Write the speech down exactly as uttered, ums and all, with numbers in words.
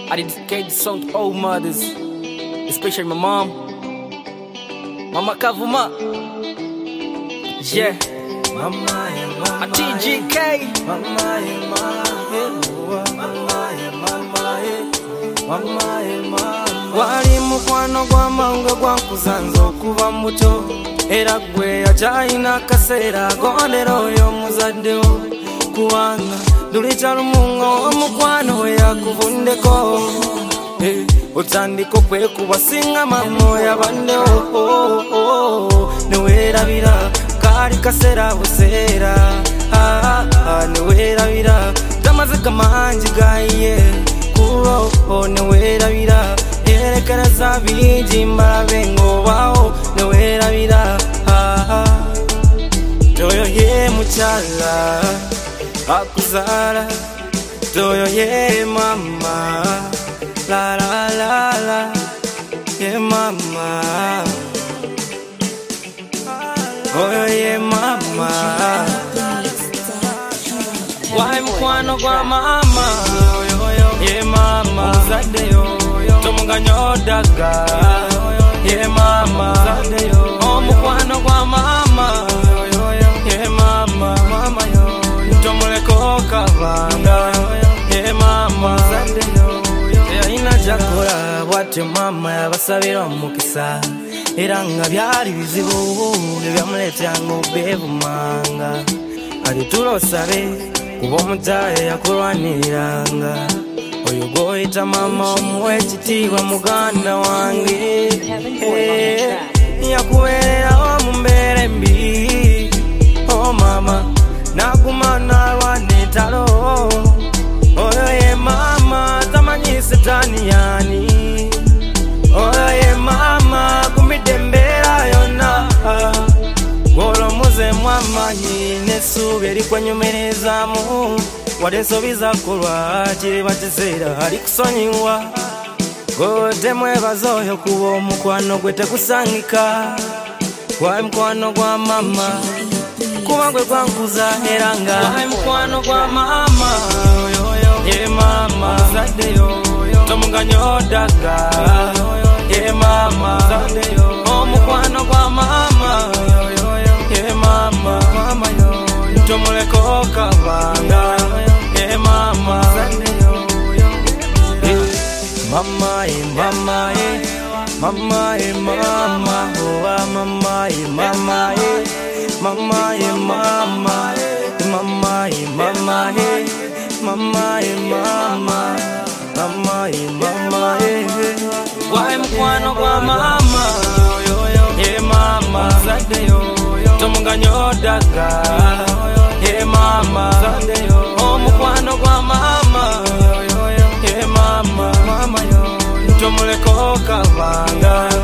I dedicate this song to all mothers, especially my mom, Mama Kavuma. Yeah, Mama, mama, a T G K. Mama, mama, mama, wali mukwano gwa mango gwa kuzanza okuba muto era gwe yajaina kaseera gondero oyo muzaddewo kubanga dulita lumungo omukwano we yakuvundeko eh, otandika okwekuba singa mamo yabandewo neweerabira kali kaseera buseera ah, ah, neweerabira tamaze gamangi gaye kulo neweerabira yerekereza bingi mbalabe ng'obaawo neweerabira toyo ye mukyala akuzaala toyo ye mama la la la la ye mama oyo ye mama wai mukwano gwa mama ye mama zaddeyo tomunganyodaga ye mama omukwano gwa mama ye mama tomuleko kabanga ye mama yalina jakola bwatyo mama yabasabira omukisa era nga byali bizibu ebyamuleetanga obeevumanga ali tulosabe kuba omutaye yakulwaniranga oyo goyita mama omuwe ekitiibwa muganda wange yakubeererawo mu mbeera embi o mama naguma nalwana entalo oyo ye mama tamanyi setaani yaani oyo ye mama kumidde embeera yonna gwolomuze mwamanyi n'essuubi erikwanyumerezaamu wadde ensobi zakolwa kiriba kiseera ali kusonyiwa gode mwebaza oyo kuba omukwano gwe tekusangika gwali mukwano gwa mama kuba gwe gwankuza era nga wali mukwano gwa mama ye mama zaddeyo tomunganyodaga ye mama omukwano gwa mama ye mama tomuleko kabanga ye mama mama ye mama ye mama ye mama oh mama ye mama ye mama ye mama mama ye mama ye mama ye mama mama ye mama ye wai mukwano gwa mama ye mama zaddeyo tomunganyodaga ye mama omukwano gwa mama ye mama tomuleko kabanga